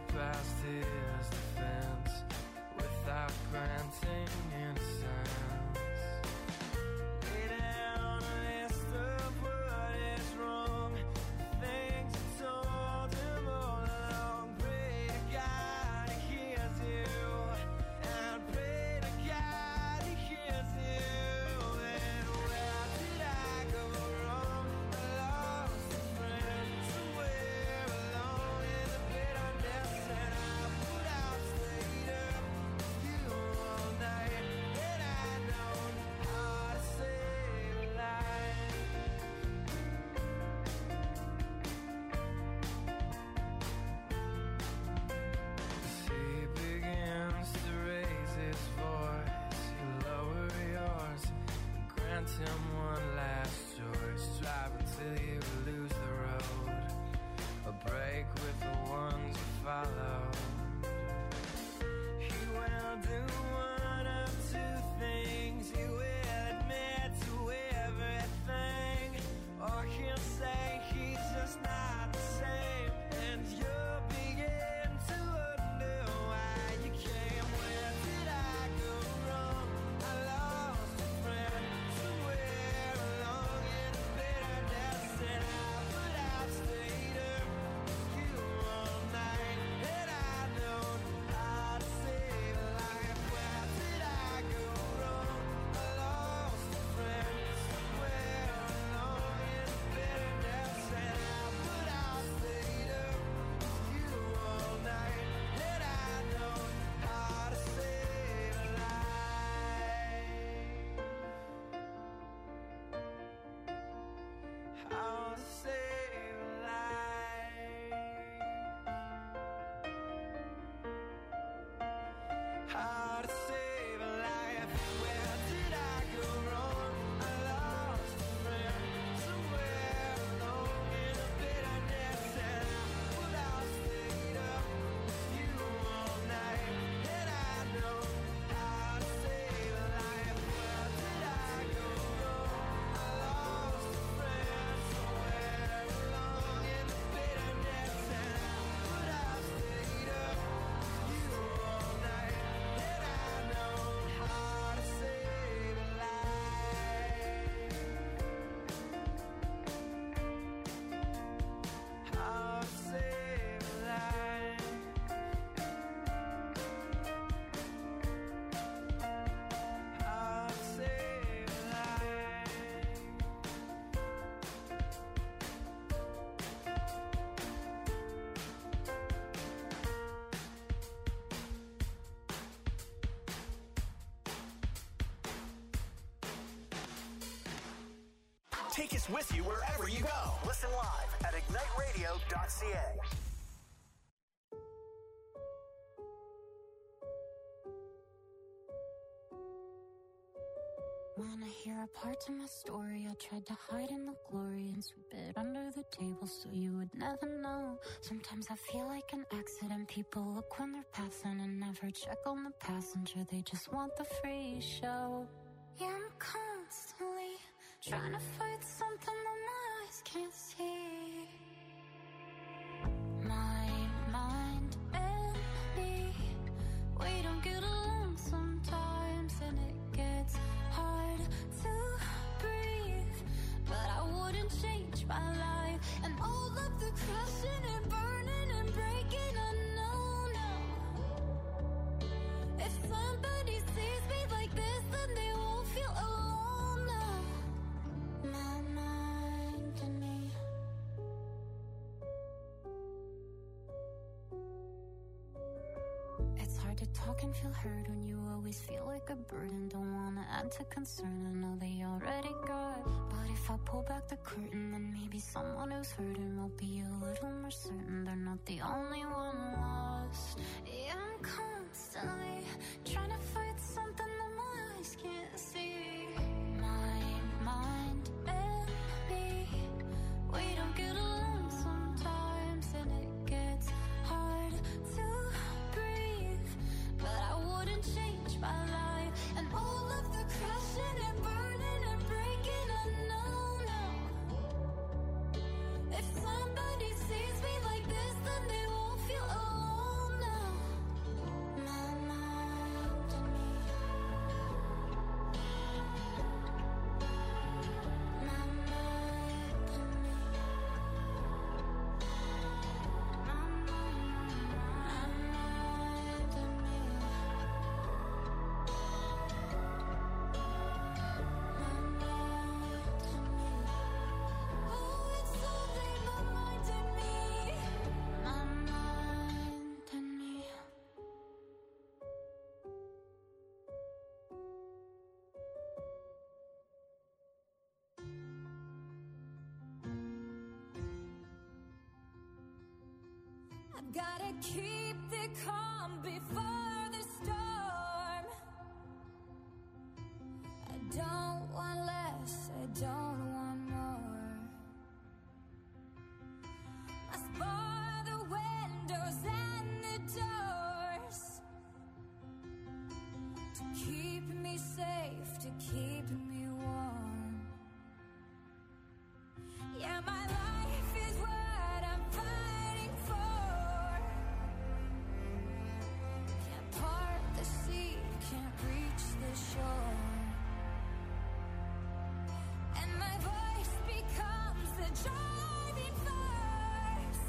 past his defense without granting innocence. Lay down a list of what is wrong, things you told him all along. Pray to God he hears you, and pray to God he hears you. And where did I go wrong? I lost a friend somewhere along in the bitterness, and I put out stayed up with you all night, and I know how to save a life. As he begins to raise his voice, you lower yours and grant him one last choice. Drive until you lose the road, or break with the ones you follow. He will do one of two things. He will admit to everything, or he'll say he's just not the same, and you'll begin to wonder why you came. Where did I go wrong? I lost a friend somewhere along in the bitterness, and I put out stayed up with you all night, and I know how to save a life. Where did I go wrong? I lost a friend somewhere along in the bitterness, and I put out stayed up with you all night, and I know how to save a life. How to save a life. How to save a life. Where did I go wrong? I lost a friend somewhere along in the bitterness, and I put out stayed up with you all night, and I know how to save a life. Where did I go wrong? I lost a friend somewhere along in the bitterness, and I put out stayed up with you all night, and I know how to save a life. How to save a life. How to save a life. Take us with you wherever you go. Listen live at igniteradio.ca. When I hear a part of my story, I tried to hide in the glory and sweep it under the table so you would never know. Sometimes I feel like an accident. People look when they're passing and never check on the passenger. They just want the free show. Yeah, I'm constantly trying to fight something that my eyes can't see. My mind and me, we don't get along sometimes, and it gets hard to breathe. But I wouldn't change my life, and all of the crashing and burning and breaking, I know now. If somebody sees me like this, then they won't feel alone now. My mind and me. It's hard to talk and feel heard when you always feel like a burden. Don't wanna add to concern, I know they already got. But if I pull back the curtain, then maybe someone who's hurting will be a little more certain they're not the only one lost. Yeah, I'm constantly trying to fight something that my eyes can't see. My mind and me, we don't get along sometimes, and it gets hard to breathe. But I wouldn't change my life, and all of the crashing and burning and breaking, I know now. If somebody sees me like this, then they won't feel alone. Gotta keep the calm before the storm. I don't want less, I don't want more. Must bar the windows and the doors to keep me safe, to keep me warm. Yeah, my life is what I'm fighting for. Can't part the sea, can't reach the shore. And my voice becomes the driving force.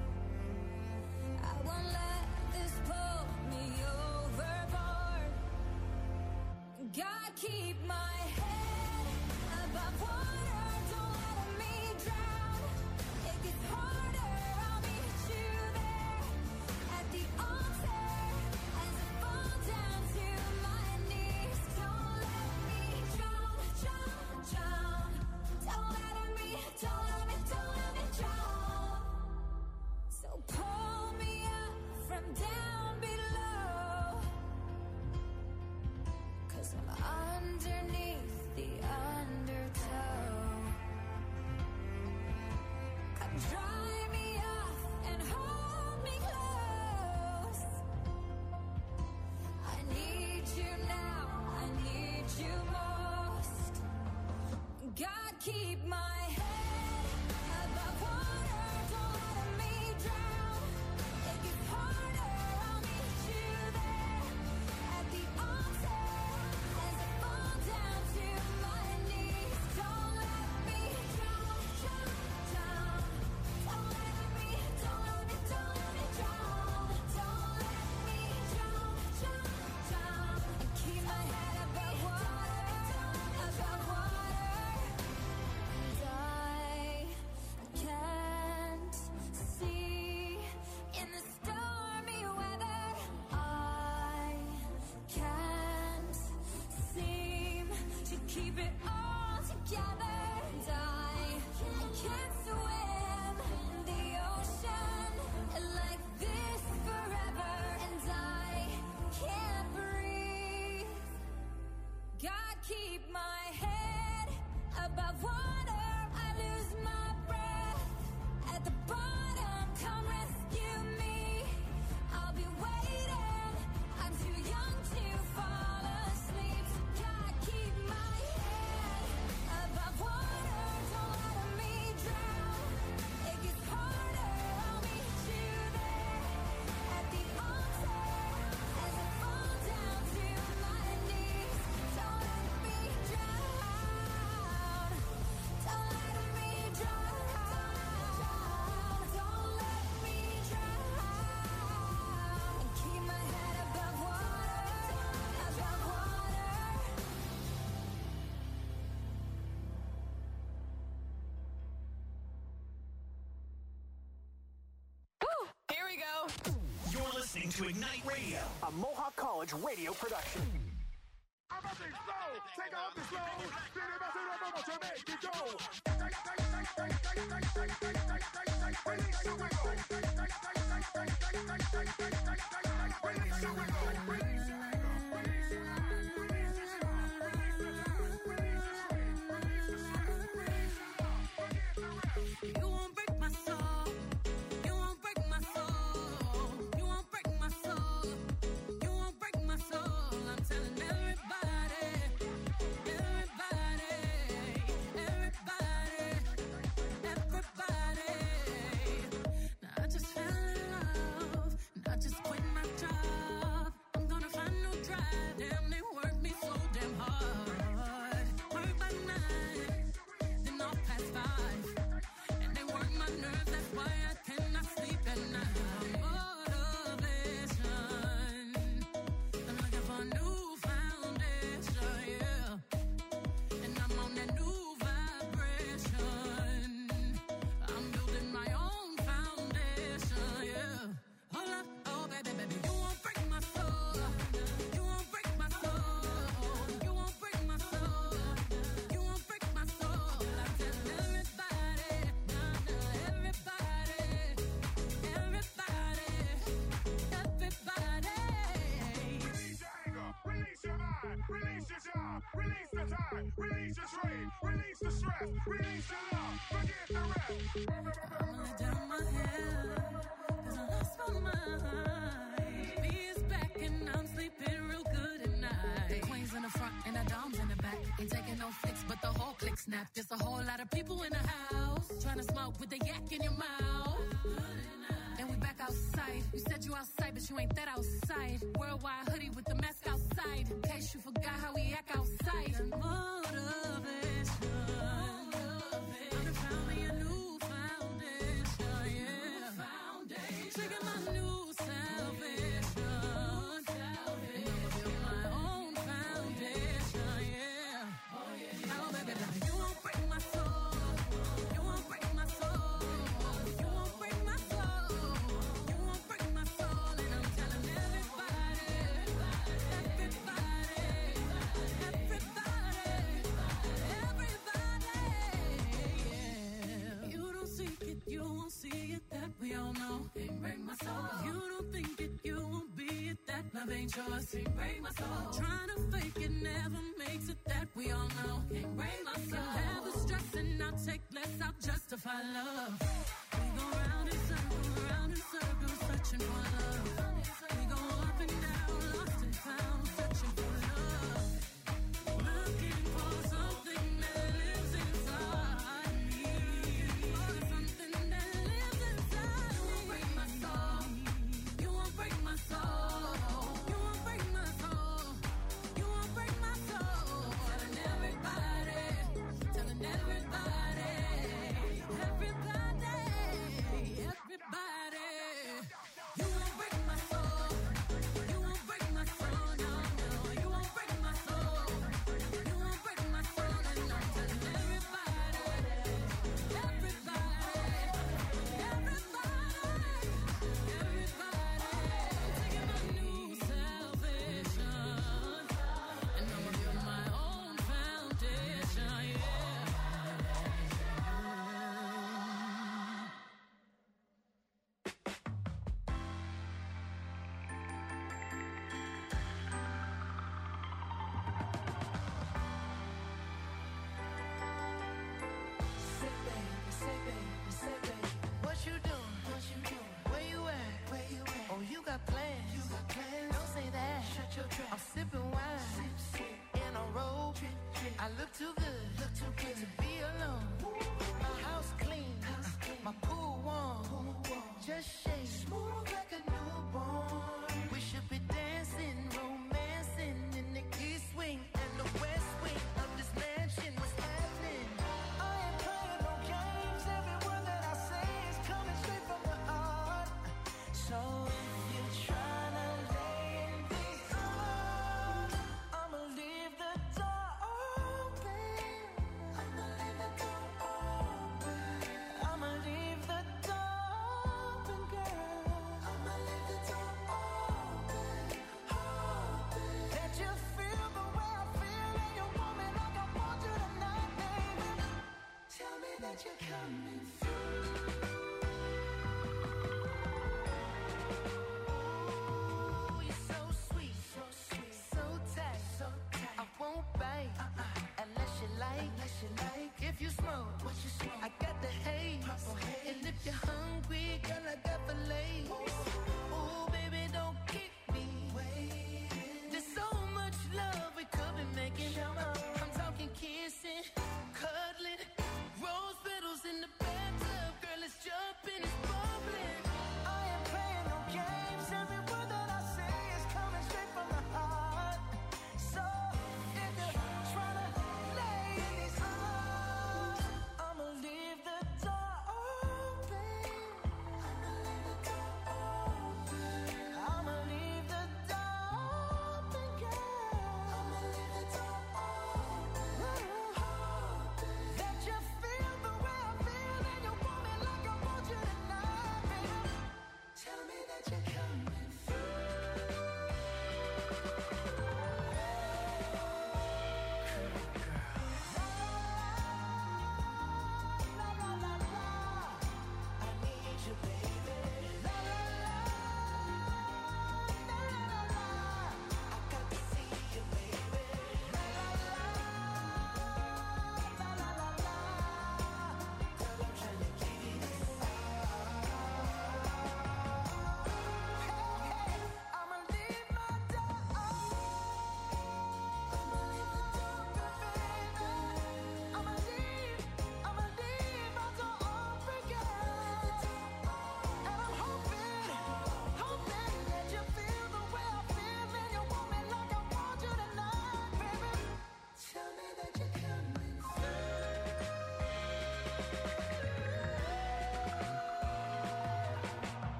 I won't let this pull me overboard. God, keep my head above water, don't let me drown. It gets harder, I'll meet you there at the altar as I fall down to my knees. Don't let me drown, drown, drown. Don't let me drown. So pull me up from down below, 'cause I'm underneath the undertow. Come dry me off and hold me close. I need you now, I need you most. God, keep my head above water, don't let me drown. It gets harder, I'll meet you there at the altar as I fall down to my knees. Don't let me drown, drown, drown. Don't let me drown. Don't let me drown, drown, drown. And keep my head above water, above water. And I can't see in the stormy weather. I can't seem to keep it all together. And I can't swim in the ocean like this forever. And I can't breathe. God, keep my head above water. I lose my breath at the bottom. Come rescue me. I'll be waiting. I'm too young to fall asleep. So God, keep my head above water. Don't let me drown. It gets harder. I'll meet you there at the altar as I fall down to my knees. Don't let me drown. Don't let me drown. Don't let me drown. And keep my head above water, above water. Here we go. You're listening to Ignite Radio, a Mohawk College radio production. Take off the slow. To make it go. Release your wiggle. Release your wiggle. You won't break my soul. You won't break my soul. You won't break my soul. You won't break my soul. I'm telling everybody, everybody, everybody, everybody. Now I just fell in love. And I just Release your love. Forget the rest. I'ma let down my hair, 'cause I lost my mind. B is back and I'm sleeping real good at night. The queen's in the front and the dom's in the back. Ain't taking no flicks, but the whole click snap. There's a whole lot of people in the house trying to smoke with the yak in your mouth. And we back outside. You said you outside, but you ain't that outside. Worldwide hoodie with the mask outside. In case you forgot how we act outside. Motivation. I found me a new foundation, yeah. Trigger my new salvation. And I'ma build my own foundation, yeah. Now, baby, now you won't break my soul. You won't break my soul. You won't break my soul. You won't break my soul. And I'm telling everybody, yeah. You don't seek it, you won't see it, that we all know. Can't break my soul. You don't think it, you won't be it, that love ain't yours. Can't break my soul. Trying to fake it never makes it, that we all know. Can't break my soul. Have the stress and I'll take less, I'll justify love. We go round in circles, searching for love. We go up and down, lost and found, searching for love. Looking for something that lives inside me. For something that lives inside me. You won't break my soul. You won't break my soul. You won't break my soul. You won't break my soul. Telling everybody, telling everybody, everybody, everybody. You won't break my soul. You won't break my soul. No, no. You won't break my soul. You won't break my soul. And I'm telling everybody, everybody, everybody, taking my new salvation. And I'ma build my own foundation, yeah. Say baby, what you doing? Where you at? Oh, you got plans. Don't say that. Shut your trap. I'm sipping wine in a robe. I look too good to be alone. My house clean, my pool warm. Just shake smooth like a newborn. We should be dancing, romancing in the east wing and the west wing of this mansion. What's happening? I ain't playing no games. Every word that I say is coming straight from the heart. So if you're trying to lay in these arms, I'ma leave the door open. I'ma leave the door open. I'ma leave the door open, girl.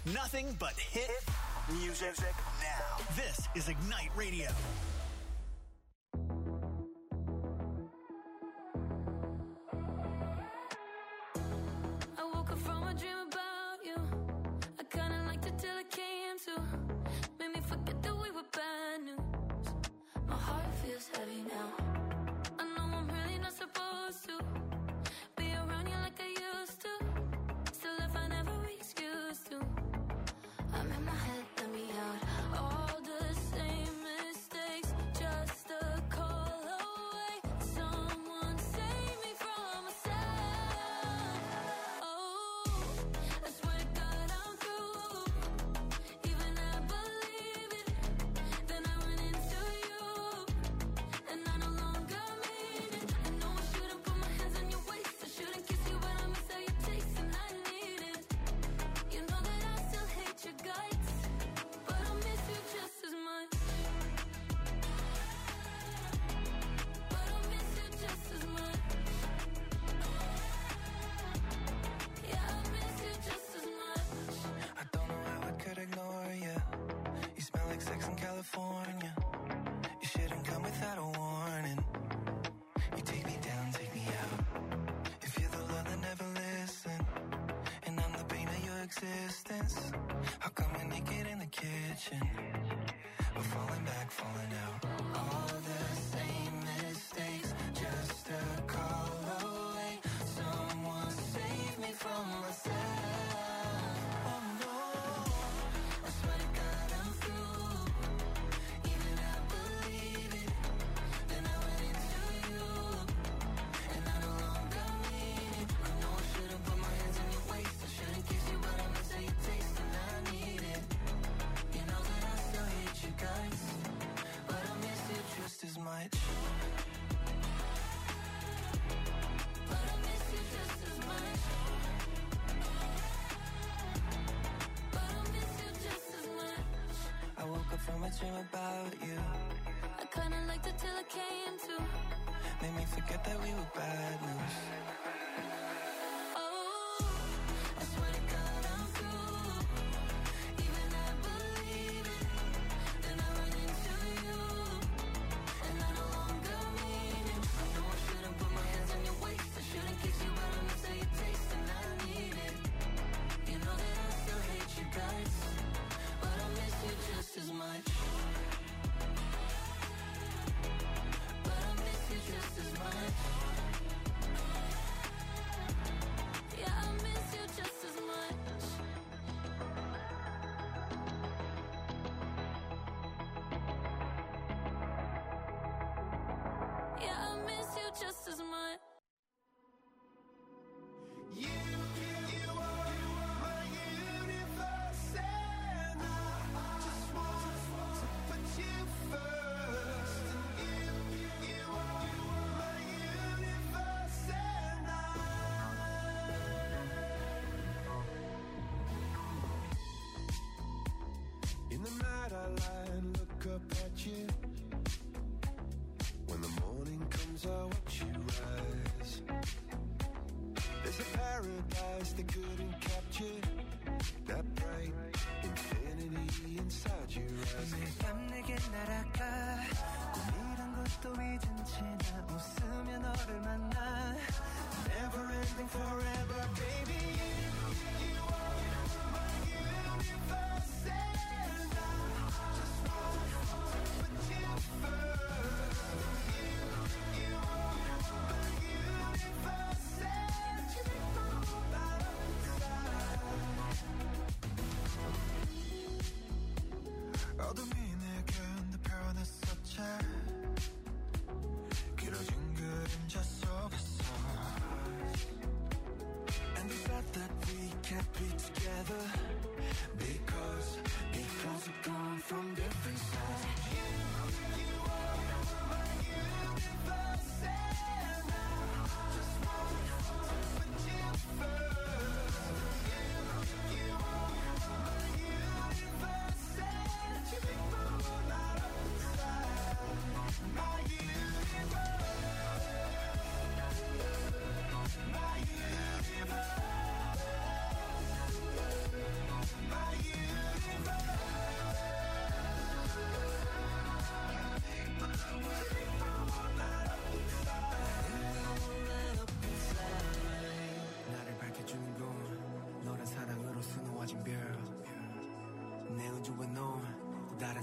Nothing but hit music now. This is Ignite Radio. I woke up from a dream about you. I kinda liked it till it came to. Made me forget that we were bad news. My heart feels heavy now. I know I'm really not supposed to be around you like I used to. Still, if I never excuse to, I'm in my head, let me out. All the same mistakes, just a call away. Someone save me from myself. Oh, I swear to God I'm through. Even I believe it. Then I went into you, and I no longer mean it. I know I shouldn't put my hands on your waist. I shouldn't kiss you, but I miss how you taste, and I need it. You know that I still hate your guts, but I miss you just as much. But I miss you just as much. Yeah, I miss you just as much. I don't know how I could ignore you. You smell like sex in California. You shouldn't come without a warning. You take me down, take me out. If you're the love that never listen, and I'm the pain of your existence, how come we're naked in the kitchen? We're falling back, falling out. All the same mistakes, just a call away. Someone save me from myself. Oh no, I swear to God I'm through. Even I believe it. Then I went into you, and I no longer mean it. I know I shouldn't put my hands on your waist. I shouldn't kiss you, but I miss how you taste, and I need it. You know that I still hate you guys, but I miss you just as much. But I miss you just as much. But I miss you just as much. I woke up from a dream about you. I kinda liked it till it came to. Made me forget that we were bad news. Oh, I swear to God I'm through. Even I believe it. Then I run into you, and I no longer mean it. I know I shouldn't put my hands on your waist. I shouldn't kiss you, but I miss how you taste, and I need it. You know that I still hate you guys, but I miss you just as much. But I miss you just as much. Yeah, I miss you just as much. Yeah, I miss you just as much. You are my universe, and I just want to put you first. You are my universe, and in the night I lie and look up at you. When the morning comes I watch you rise. There's a paradise they couldn't capture. That bright infinity inside your eyes. 매일 밤 내게 날아가 꿈이란 것도 잊은 채 나 웃으며 너를 만나. Never ending forever, baby. You are my universe, and I just want to put you first. You are my universe, and you make my whole life inside. 어둠이 내게 내 편했었지. 그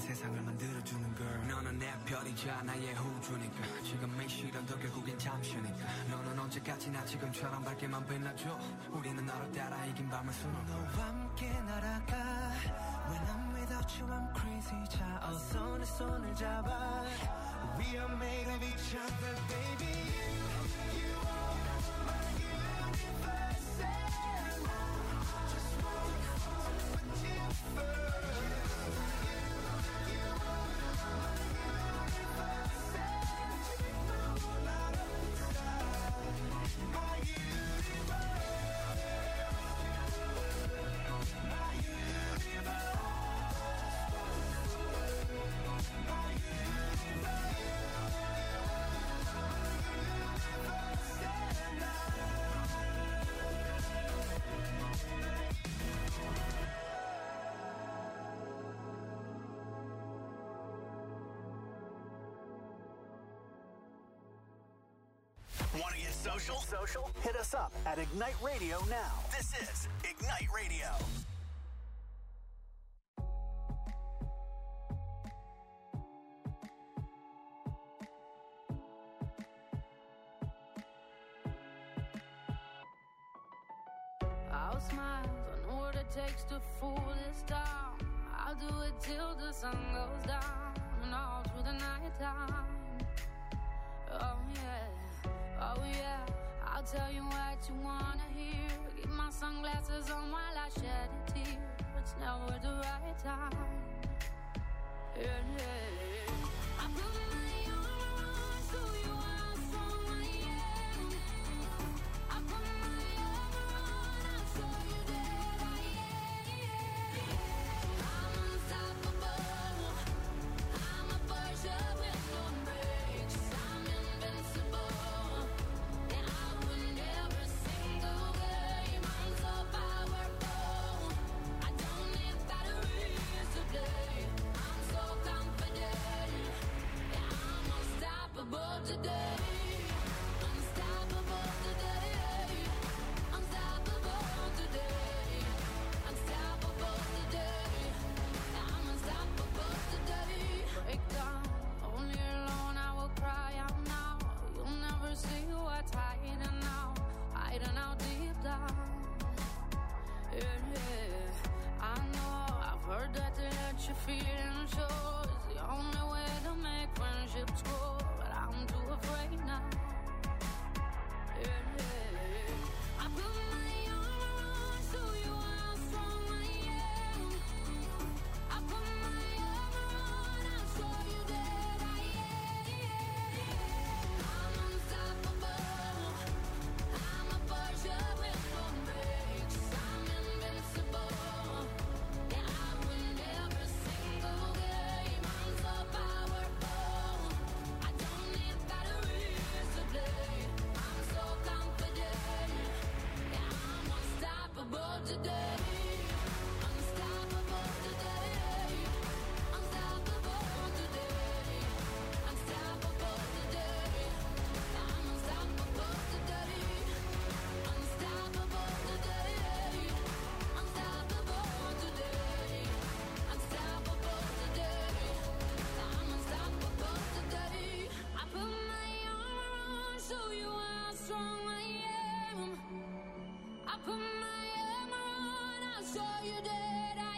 세상을 만들어주는 걸. 너는 내 별이자 나의 우주니까. 지금의 시련도 결국엔 잠시니까. 너는 언제까지나 지금처럼 밝게만 빛나줘. 우리는 너를 따라 이긴 밤을 수놓고 너와 함께 날아가. When I'm without you I'm crazy. 자 어서 내 손을 잡아. We are made of each other baby. You are my universe and I just want to put you first. Want to get social? Social? Hit us up at Ignite Radio now. This is Ignite Radio. I'll smile, I know what it takes to fool this town. I'll do it till the sun goes down and all through the night time. Oh yeah, I'll tell you what you wanna hear. Keep my sunglasses on while I shed a tear. It's never the right time. Yeah. I put my armor on so you are strong I am. I put my armor on, I'll show you that I am. I'm unstoppable. I'm a Persia with no brakes. I'm invincible. And I win every single game. I'm so powerful. I don't need batteries to play. I'm so confident. Yeah, I'm unstoppable today. Unstoppable today. Unstoppable today. Unstoppable today. I'm unstoppable today. Break down, only alone I will cry out now. You'll never see what's hiding out deep down. Yeah. I know, I've heard that to let you feel and show is the only way to make friendships grow. But I'm too afraid now. Yeah. I put my armor on so you are strong I am. I put my armor on, I'll show you that I am. I'm unstoppable. I'm a Persia with no brakes. I'm invincible. Yeah, I win every single game. I'm so powerful. I don't need batteries to play. I'm so confident. Yeah, I'm unstoppable today. Unstoppable today. Unstoppable today. Unstoppable today. I'm unstoppable today. Unstoppable today. Unstoppable today. Unstoppable today. I'm unstoppable today. I put my armor on, show you how strong I am. I put my armor on, I'll show you that I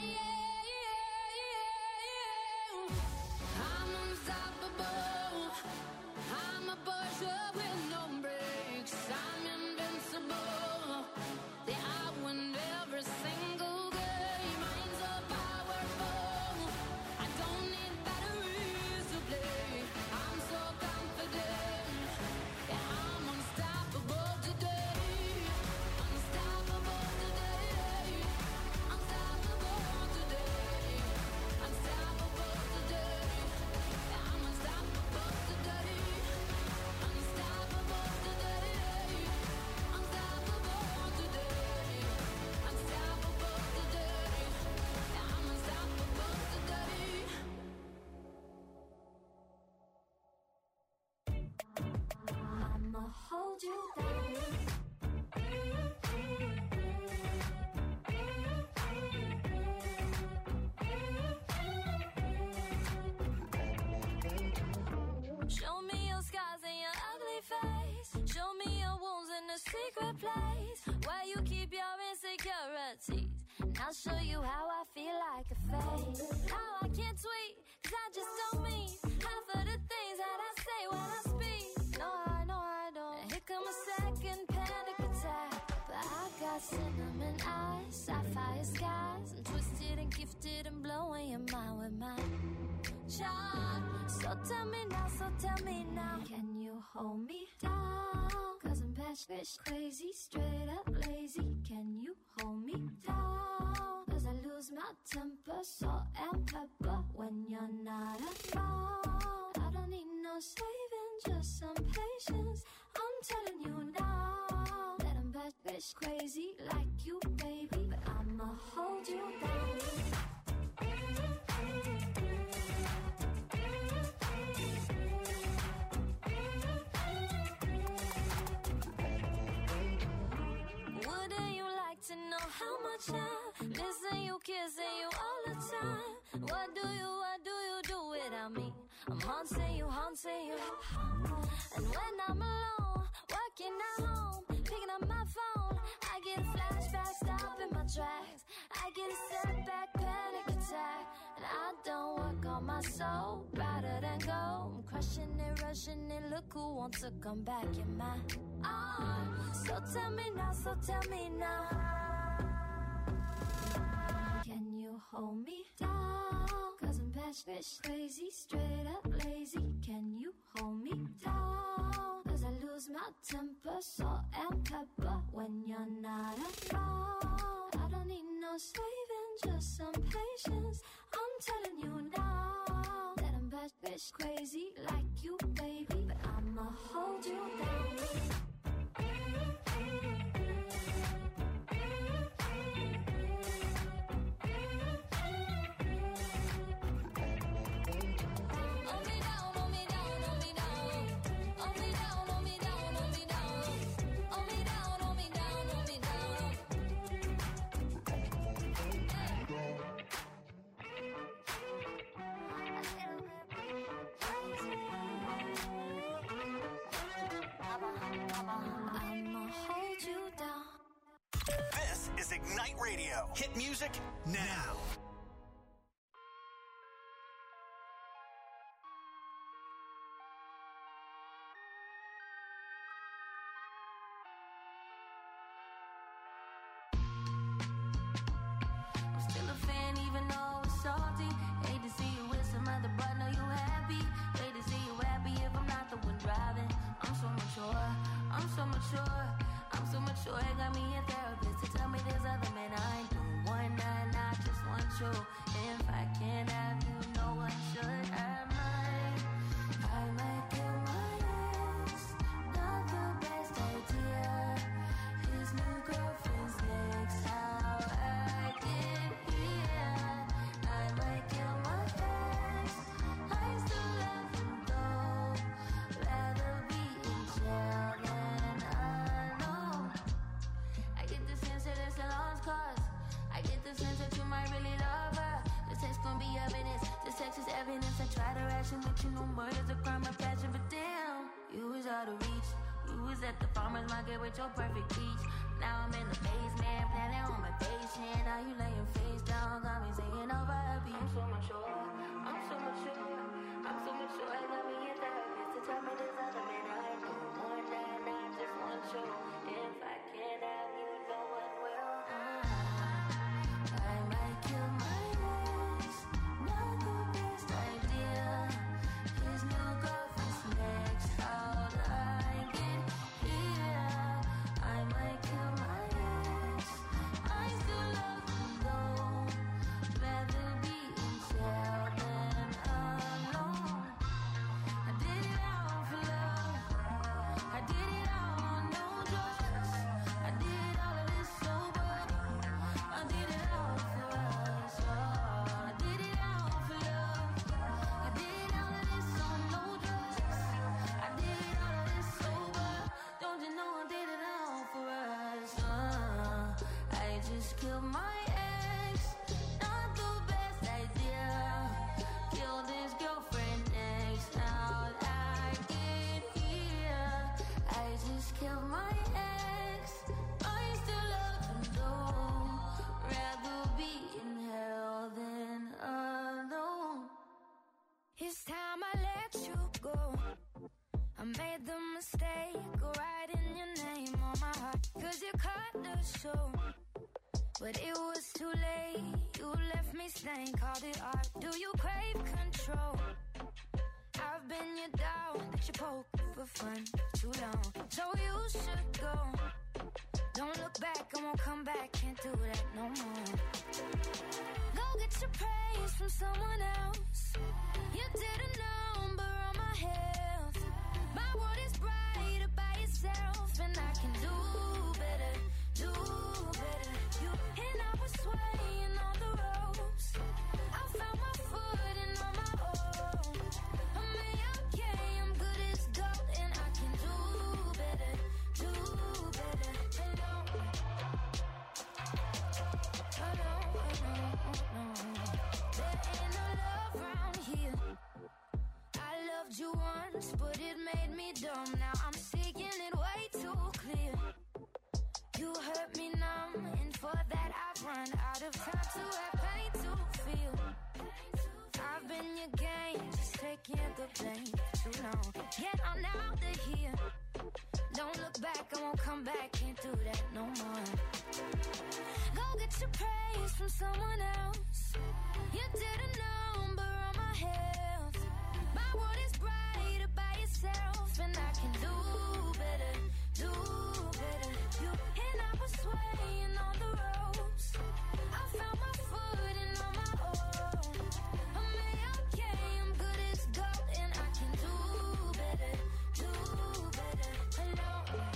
am. I'm unstoppable. I'm a Persia with no brakes. I'm invincible. Yeah, I win every single game. I'm so powerful. I don't need batteries to play. I'm so confident. Yeah, I'm unstoppable today. Unstoppable today. Unstoppable today. Unstoppable today. Yeah, I'm unstoppable today. Unstoppable today. Unstoppable today. Unstoppable today. Yeah, I'm unstoppable today. I'ma hold you down. secret place where you keep your insecurities. And I'll show you how I feel like a fake. How I can't tweet, cause I just don't mean half of the things that I say when I speak. No, I don't. And here come a second panic attack. But I got cinnamon eyes, sapphire skies. I'm twisted and gifted and blowing your mind with my charm. So tell me now, can you hold me down? Cause I'm batshit crazy, straight up lazy. Can you hold me down? Cause I lose my temper, salt and pepper when you're not around. I don't need no saving, just some patience. I'm telling you now that I'm batshit crazy like you, baby. But I'ma hold you down. Wouldn't you like to know how much I listen you, kissing you all the time? What do you do without me? I'm haunting you. And when I'm alone, working at home, picking up my phone, I get a flashback, stop in my tracks. I get a setback, panic attack. And I don't work on my soul, rather than go. I'm crushing it, rushing it, look who wants to come back in my arms. So tell me now, can you hold me down? Cause I'm batshit crazy, straight up lazy. Can you hold me down? Cause I lose my temper, salt and pepper when you're not around. I don't need no saving, just some patience. I'm telling you now that I'm batshit crazy like you, baby. But I'ma hold you down. This is Ignite Radio. Hit music now. I'm still a fan even though it's salty. Hate to see you with some other, but know you happy. Hate to see you happy if I'm not the one driving. I'm so mature. It got me a therapist to tell me there's other men I ain't doing one night, I just want you. If I can't have you, no one should have mine. I might kill my ex, not the best idea. His new girlfriend's next, how I get here. I might kill my ex, I still love him though. Rather be in jail than alone. I get the sense that it's a lost cause. I get the sense that you might really love her. This text gon' be evidence. This text is evidence. I try to ration, but you know murder's a crime of passion. But damn, you was out of reach. You was at the farmer's market with your perfect peach. Now I'm in the basement, planning on my patient. Now you laying face down, got me singing over a beat. I'm so mature. I got me a therapist to tell me there's other men I ain't doing more than I just want you. If I can't have you, no one will. I might kill my ex, not the best idea. His new girlfriend's next, how'd I get here? I might kill my ex, I still love him though. Rather be in jail than alone. I did it all for love. mistake writing your name on my heart, 'cause you cut the show. But it was too late, you left me stained, called it art. Do you crave control? I've been your dog that you poke for fun too long, so you should go. Don't look back, I won't come back, can't do that no more. Go get your praise from someone else. You did a number on my health. My world is brighter by yourself, and I can do better, do better. You and I was swaying on the ropes. I found my footing on my own. I'm okay, I'm good as gold, and I can do better, do better. Hello, there ain't no love around here. I loved you once, but it made me dumb. Now I'm seeing it way too clear. You hurt me numb, and for that I've run out of time to have pain to feel. I've been your game, just taking the blame for too long. Yet I'm out of here. Don't look back, I won't come back, can't do that no more. Go get your praise from someone else. You did a number on my health. My world is brighter by yourself, and I can do better, do better. You and I was swaying on the ropes. I found my footing on my own. I'm okay, I'm good as gold, and I can do better, do better. Hello.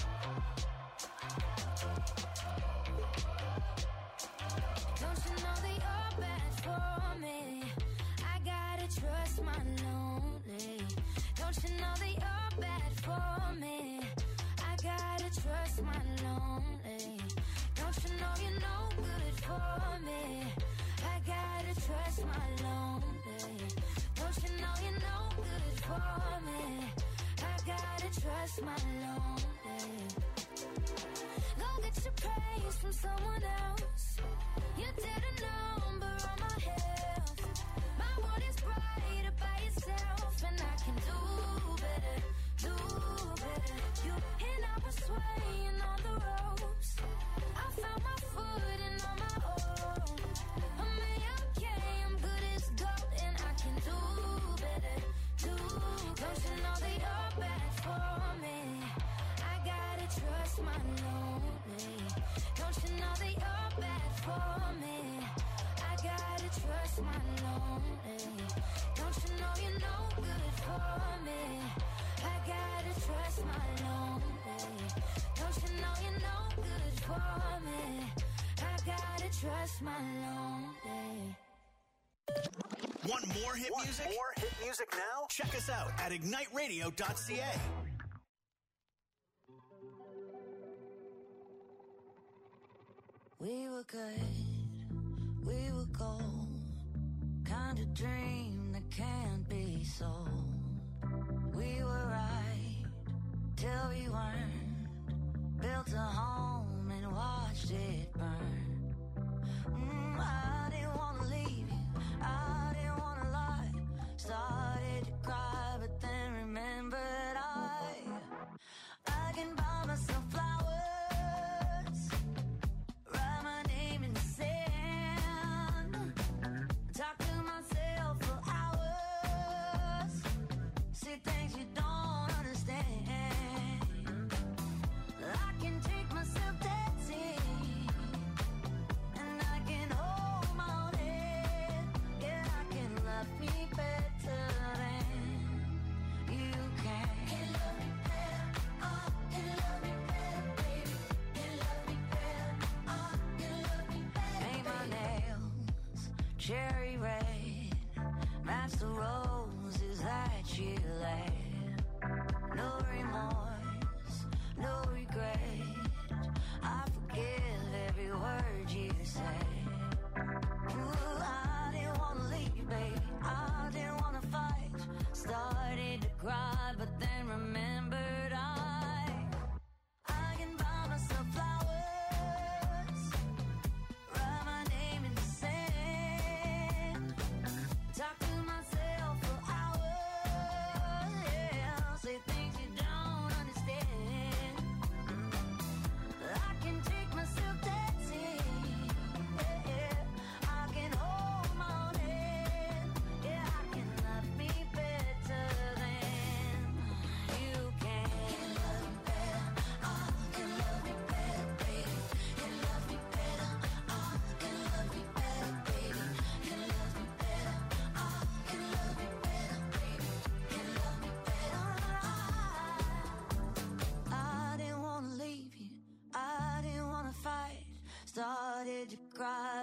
Don't you know that you're bad for me? I gotta trust my lonely. Don't you know that you're bad for me? I gotta trust my lonely. Don't you know you're no good for me? I gotta trust my lonely. Don't you know you're no good for me? I gotta trust my lonely. Go get your praise from someone else. You did a number on my health. My world is brighter by yourself, and I can do better, do better. You and I was swaying on the ropes. I found my footing on my own. I'm okay, I'm good as gold, and I can do better, do better. Don't you know that you're bad for me? I gotta trust my lonely. Don't you know that you're bad for me? I gotta trust my lonely. Don't you know you're no good for me? I gotta trust my lonely. Don't you know you're no good for me? I gotta trust my lonely. Want more hit music? More hit music now? Check us out at igniteradio.ca. We were good, we were gold. Kind of dream that can't be sold. We were right till we weren't. Built a home and watched it burn. I didn't want to leave you, I didn't want to lie. Started to cry, but then remembered I can buy myself flowers, write my name in the sand, talk to myself for hours, see things you don't understand. I can take myself dancing, and I can hold my own head. Yeah, I can love me better than you can. Can love me better, can love me better, baby. Can love me better, can love me better. Paint my nails cherry red, match the roses that you laid. No remorse, no regret. I forgive every word you said. Ooh, I didn't want to leave, baby. I didn't want to fight. Started to cry, but then remembered I can buy myself flowers, write my name in the sand, talk to myself for hours, yeah, say things you don't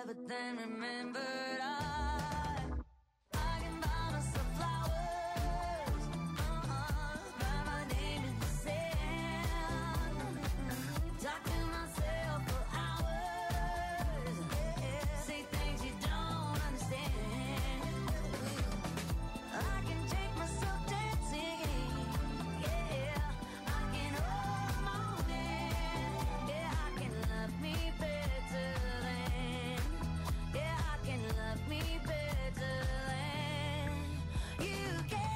but then remembered I can buy myself flowers, write my name in the sand, talk to myself for hours, say things you don't understand. I can take myself dancing, yeah, I can hold my own hand, yeah, I can love me better than, yeah, I can love me better than you can.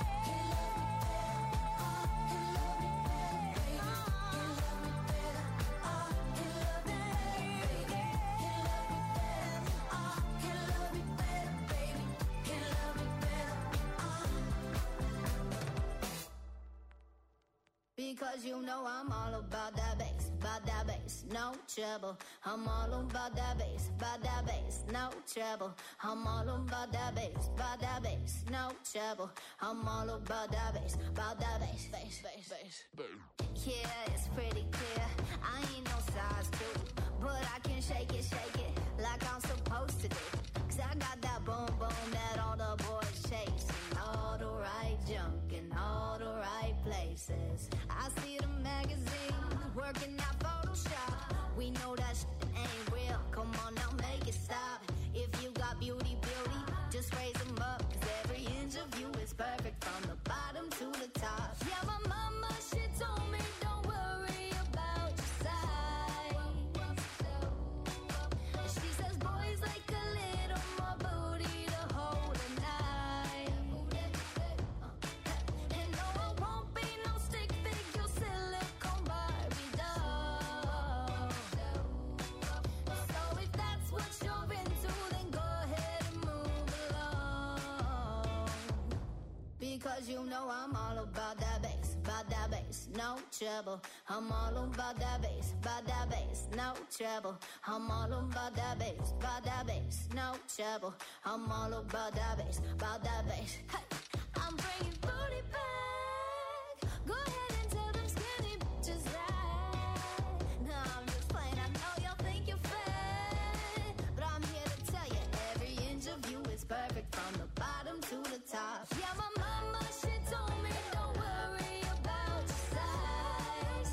Because you know I'm all about that bass, no trouble. I'm all about that bass, no trouble. I'm all about that bass, no trouble. I'm all about that bass, bass. Yeah, it's pretty clear. I ain't no size 2, but I can shake it like I'm supposed to do. 'Cause I got that boom boom that all the boys chase, and all the right junk in all the right places. I see the magazines working out Photoshop. We know that shit ain't real. Come on now, make it stop. If you got beauty, just raise them up. 'Cause every inch of you is perfect from the bottom to the top. Yeah, my mama, she told me don't worry about your size. She says boys like a little more booty to hold at night. And no, I won't be no stick figure silicone Barbie doll. So if that's what you're into, then go ahead and move along. Because you know I'm all about that bass, no trouble. I'm all about that bass, no trouble. I'm all about that bass, no trouble. I'm all about that bass. Hey, I'm bringing booty back. Go ahead and tell them skinny bitches that. No, I'm just playing. I know y'all think you're fat, but I'm here to tell you every inch of you is perfect from the bottom to the top. Yeah, my mama, she told me don't worry about your size.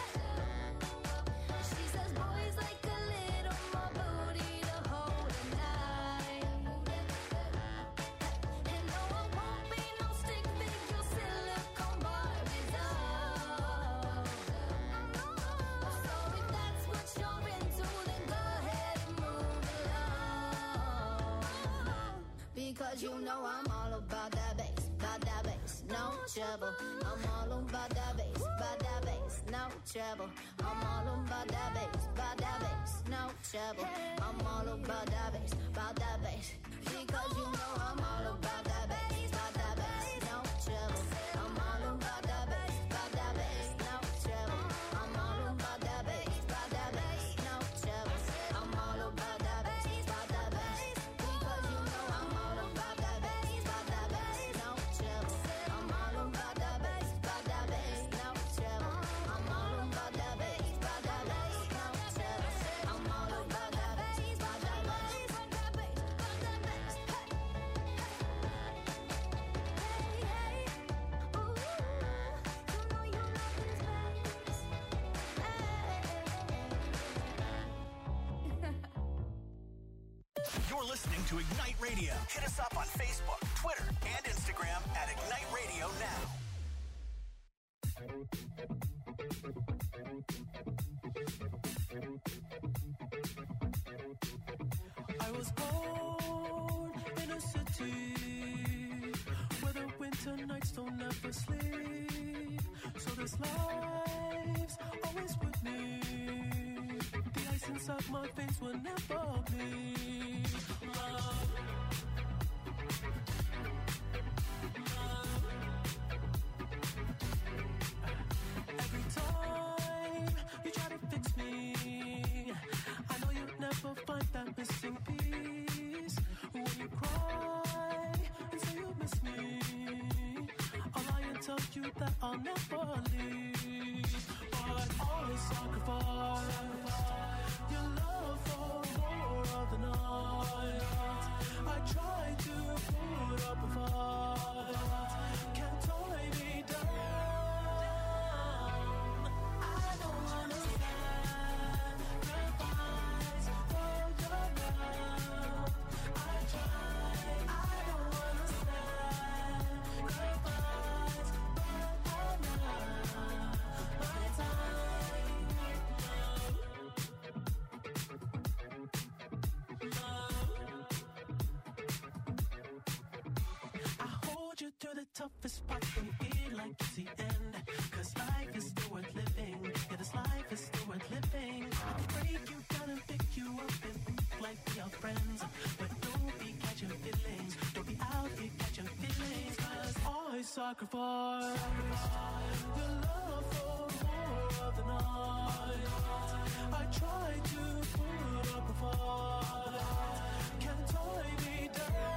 She says boys like a little more booty to hold at night. And no, I won't be no stick figure silicone Barbie doll. So if that's what you're into, then go ahead and move along. Because you know I'm all about that bass, no trouble. I'm all about that bass, no trouble. I'm all about that bass, no trouble. I'm all about that bass. Because you know I'm all about that bass, no trouble. I'm all about that bass, no trouble. I'm all about that bass, no trouble. I'm all about that bass, because you know I'm all about that bass, no trouble. I'm all about that bass, no trouble. I'm all about that bass, no trouble. I'm all about that bass, You're listening to Ignite Radio. Hit us up on Facebook, Twitter, and Instagram at Ignite Radio Now. I was born in a city where the winter nights don't ever sleep. So this life's always with me. The ice inside my veins will never bleed. Love. Every time you try to fix me, I know you'll never find that missing piece. When you cry and say you miss me, I'll lie and tell you that I'll never leave. But always sacrifice your love for more of the night. toughest part can feel like it's the end. Cause life is still worth living. Yeah, this life is still worth living. I can break you down and pick you up and think like we are friends. But don't be catching feelings. Don't be out here catching feelings. Cause I sacrifice your love for more of the night. I try to put up a fight. Can't tie me down.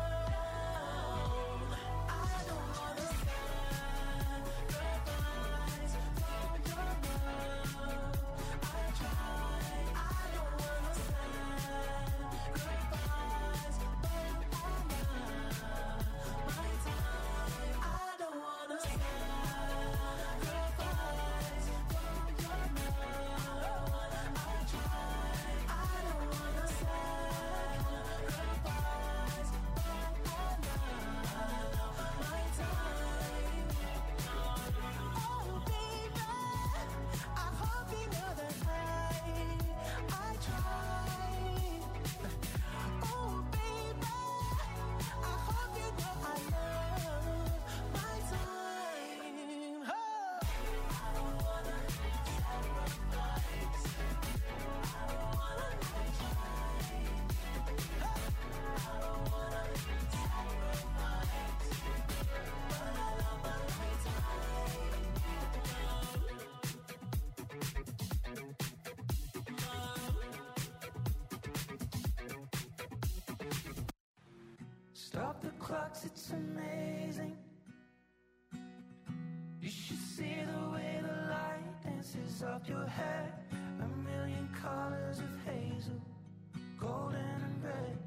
Stop the clocks, it's amazing. You should see the way the light dances up your hair. A million colors of hazel, golden and red.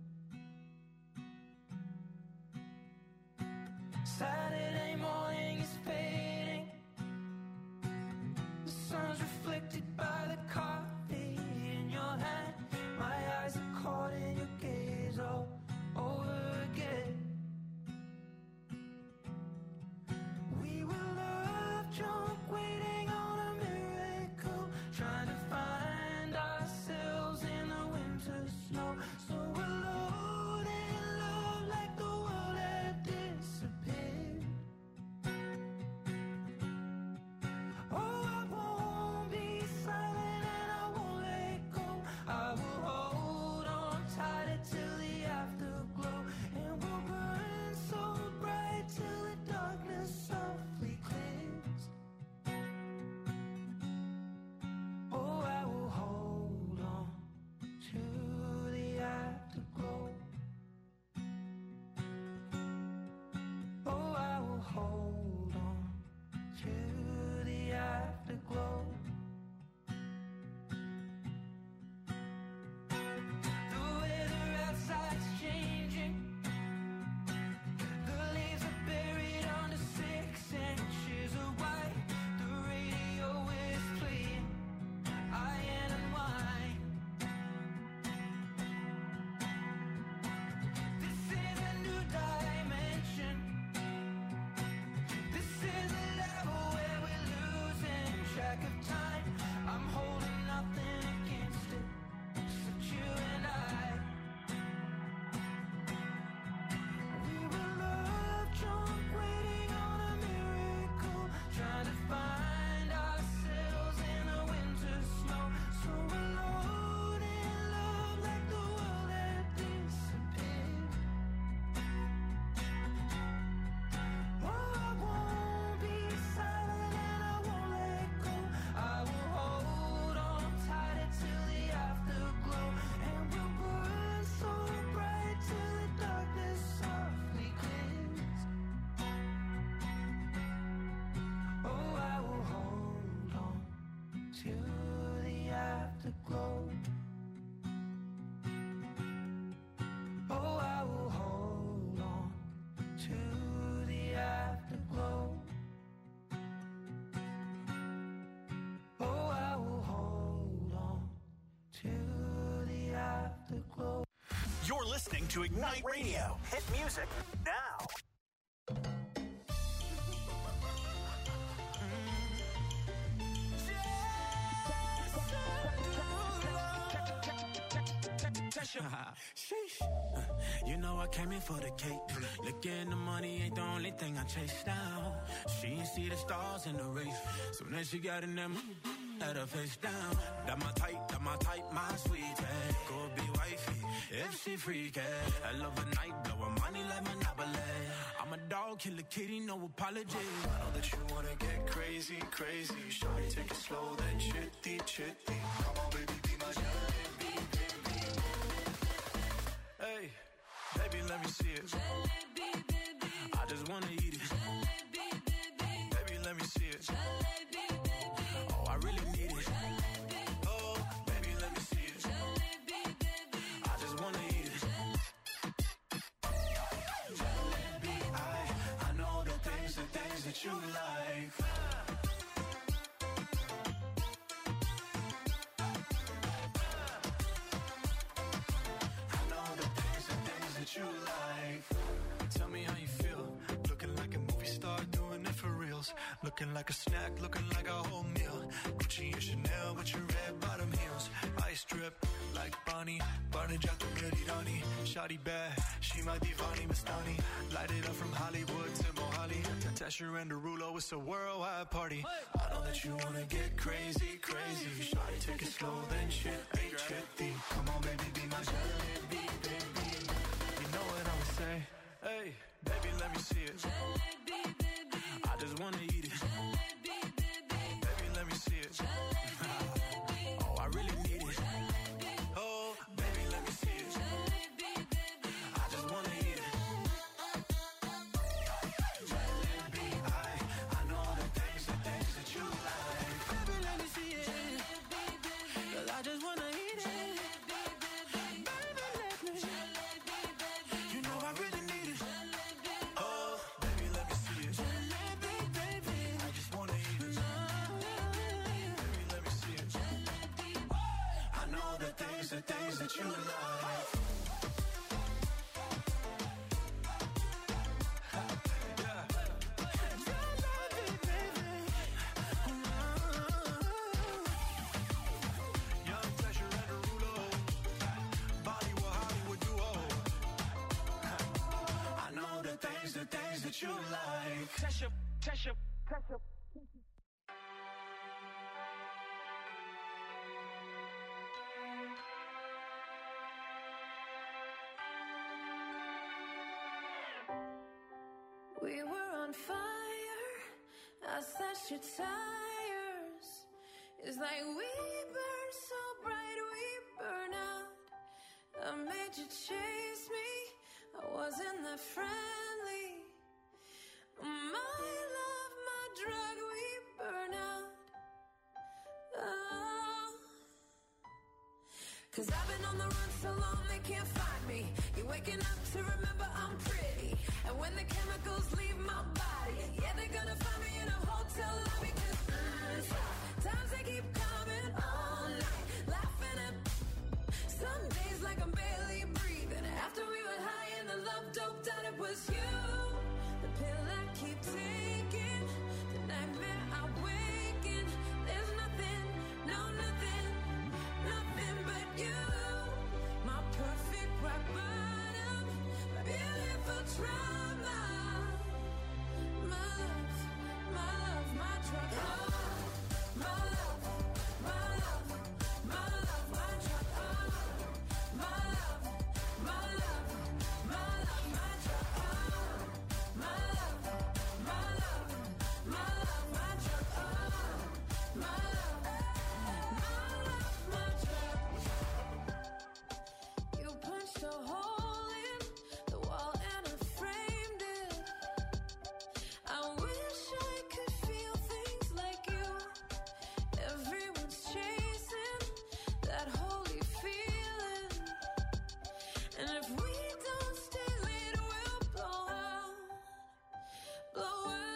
Saturday morning is fading. The sun's reflected by the coffee in your hand. My eyes are caught in your gaze all over again. We were love drunk, waiting on a miracle, trying to find ourselves in the winter snow. So alone in love, like the world had disappeared. Oh, I won't be silent and I won't let go. I will hold on tighter till the afterglow, and we'll burn so bright till the darkness softly clears. Oh, I will hold on to the afterglow. Oh, I will hold on to the afterglow. The weather outside's changing. The leaves are buried under 6 inches of white. The radio is playing Iron and Wine. This is a new dimension. This is a level where we're losing track of time. I'm holding nothing against it, except you and I. We were love drunk, waiting on a miracle, trying to find ourselves in the winter snow. So alone in love, like the world had disappeared. Oh, I won't be silent and I won't let go. I will hold on tighter till the afterglow, and we'll burn so bright till the darkness softly clears. Oh, I will hold on to the afterglow. Oh, I will hold on to the afterglow. Oh, I will hold on to the afterglow. You're listening to Ignite Radio. Hit music now. Sheesh. You know I came in for the cake. Looking the money ain't the only thing I chase down. She ain't see the stars in the race. So then she got in them, had her face down. That my type, my sweetie. Go be wifey, if she freaky. I love a night, blow her money like Monopoly. I'm a dog, kill a kitty, no apology. I know that you wanna get crazy, crazy. Shawty, take it slow, then chitty, chitty. Come on, baby, be my jalebi, baby. Hey, baby, let me see it. Jalebi, baby. I just wanna eat it. Jalebi, baby. Baby, let me see it. Jalebi, baby. Oh, I really need it. Jalebi. Oh, baby, let me see it. Jalebi, baby. I just wanna eat it. Jalebi, I know the things that you like. I know the things that you like. Tell me how you feel. Looking like a movie star, doing it for reals. Looking like a snack, looking like a whole meal. Gucci and Chanel with your red bottom heels. Ice drip like Bonnie, Barney Jato Merirani. Shawty bad, she my divani Mastani. Light it up from Hollywood to Mohali. Tesher and Derulo, it's a worldwide party. I know that you wanna get crazy, crazy. Shawty, take it slow, then chitty, chitty. Come on, baby, be my jalebi, baby. You know what I'ma say? Hey, baby, let me see it. Jalebi, baby. I just wanna eat it. Jalebi, baby. Baby, let me see it. Jalebi, baby. Oh, I really need it. Jalebi. Oh, baby, let me see it. Jalebi, baby. I just wanna eat it. Jalebi, I know the things that you like. Baby, let me see it. Jalebi, baby. 'Cause I just wanna eat it. Jalebi, baby. Baby, let me. Jalebi, baby. You know I really need it. Jalebi. Oh, baby, let me see it. Jalebi, baby. I just wanna eat it. Baby, let me see it. I know the things that you like. Yeah. Jalebi, baby. Young Tesher and Derulo. Bollywood, Hollywood duo. I know the things that you like. Tesha. We were on fire. I slashed your tires. It's like we burn so bright, we burn out. I made you chase me. I wasn't that friendly. My love, my drug, we burn out. Oh. 'Cause I've been on the run so long they can't find me. You're waking up to remember I'm pretty. And when the chemicals leave my body, yeah, they're gonna find me in a hotel lobby. 'Cause times they keep coming all night, laughing at some days like I'm barely breathing. After we were high and the love doped out, it was you. The pill I keep taking, the nightmare I wake in. There's nothing, no nothing, nothing but you. My perfect rock bottom, my beautiful trauma. My love, my drug. Oh, my love, my love, my love, my drug. Oh, my love, my love, my love, my drug. Oh, my love, my love, my love, my drug. Oh, my love, my drug. You punched a hole in the wall and I framed it. I wish I could feel things like you. Everyone's chasing that holy feeling. And if we don't stay lit, we'll blow out. Blow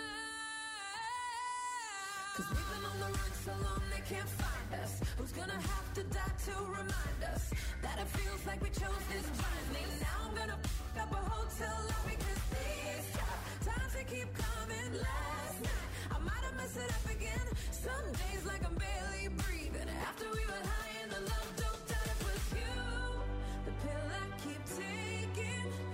out. 'Cause we've been on the run so long they can't find us. Who's gonna have to die to remind us that it feels like we chose this blindly? Now I'm gonna f*** up a hotel lobby 'cause these times they keep coming. Last night I might have messed it up again. Some days like I'm barely breathing. After we were high and the love doped out, it was you. The pill I keep taking,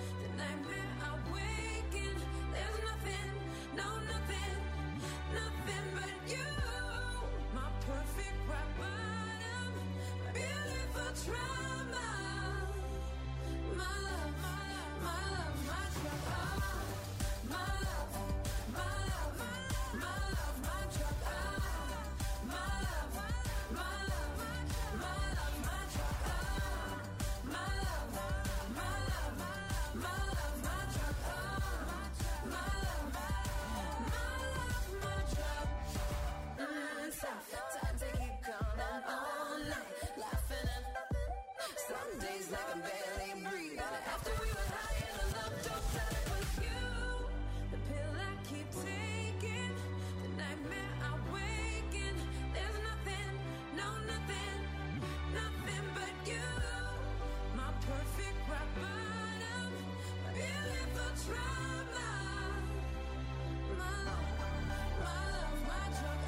enough time to keep counting all night, laughing at some days like I barely breathe. After we were high and the love don't stop. But you, the pill I keep taking, the nightmare I wake in. There's nothing, no nothing, nothing but you. My perfect rock bottom, my beautiful trauma. My love, my drug.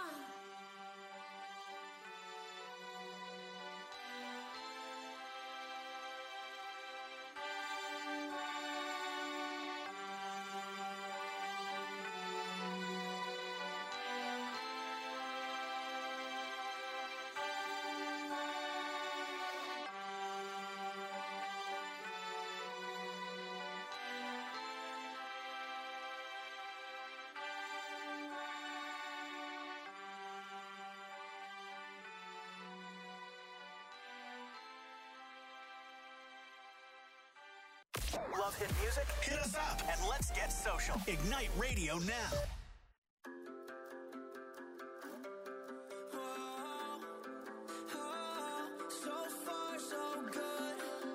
Love hit music? Hit us up and let's get social. Ignite Radio now. So far, so good.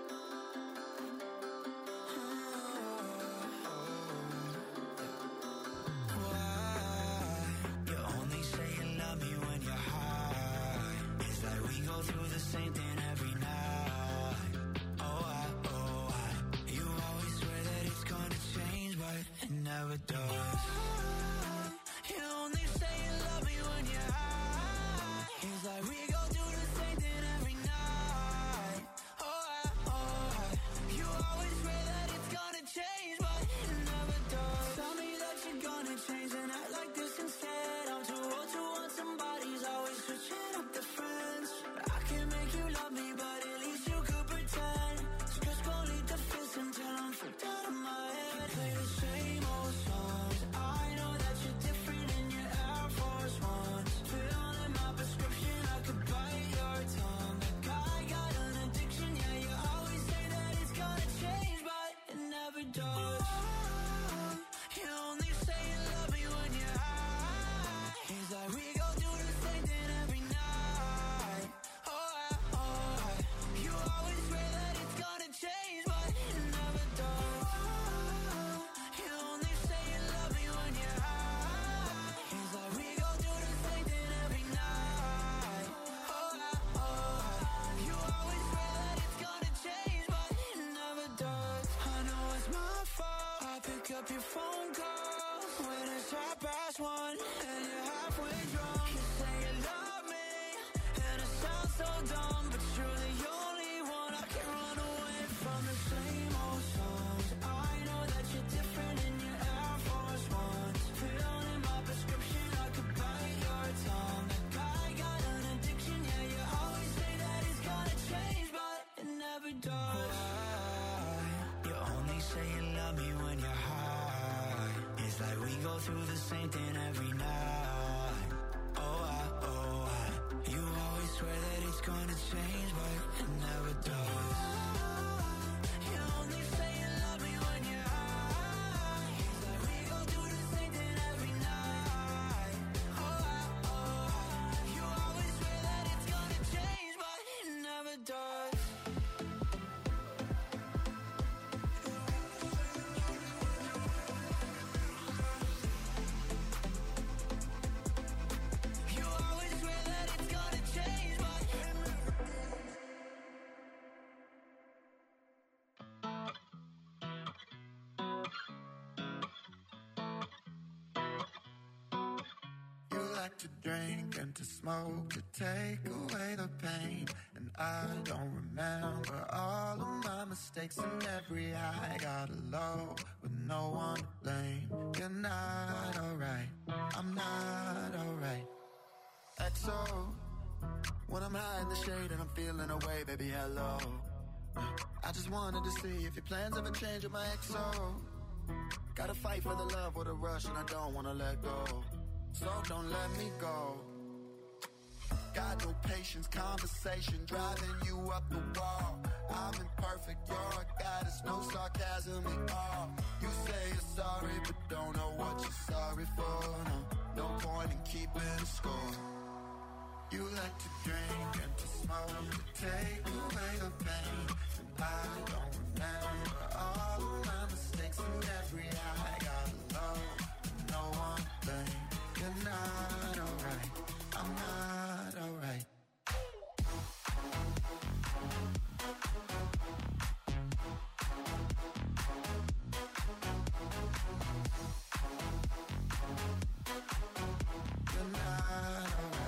Why? You only say you love me when you're high. It's like we go through the same thing every night. You always swear that it's gonna change, but it never does. You only say you love me when you're high. It's like we go through the same thing every night. You always swear that it's gonna change, but it never does. Tell me that you're gonna change and act like this instead. I'm too old to want somebody's always switching up the friends. I can't make you love me, but at least you could pretend. So just go leave the fence until I'm freaked out of my head. Play the same old songs. I know that you're different in your Air Force Ones. Fill in my prescription, I could bite your tongue. That guy got an addiction, yeah, you always say that it's gonna change, but it never does. You only say you love me when you're high. It's like we go through the same thing every night. You always swear that it's gonna change, but it never does. You only say you love me when you're high. It's like we go through the same thing every night. You always swear that it's gonna change, but it never does. I know it's my fault. I pick up your phone calls when it's 1:30 and you're halfway drunk. You say you love me, and it sounds so dumb, but you're the only one I can run away from. The same old songs. I know that you're different in your Air Force Ones. Fill in my prescription, I could bite your tongue. That guy got an addiction, yeah, you always say that it's gonna change, but it never does. You only say you love me when you're high. It's like we go through the same thing every night. You always swear that it's gonna change, but it never does. You only say you love me when you're high. It's like we go through the same thing every night. You always swear that it's gonna change, but it never does. You always swear that it's gonna change, but You like to drink and to smoke to take away the pain. And I don't remember all of my mistakes and every high. Got low with no one to blame. You're not alright, I'm not alright. XO, when I'm high in the shade and I'm feeling away, baby, hello. I just wanted to see if your plans ever change with my XO. Gotta fight for the love with a rush and I don't wanna let go. So don't let me go. Got no patience, conversation driving you up the wall. I'm imperfect, you're a goddess, no sarcasm at all. You say you're sorry, but don't know what you're sorry for. No point in keeping score.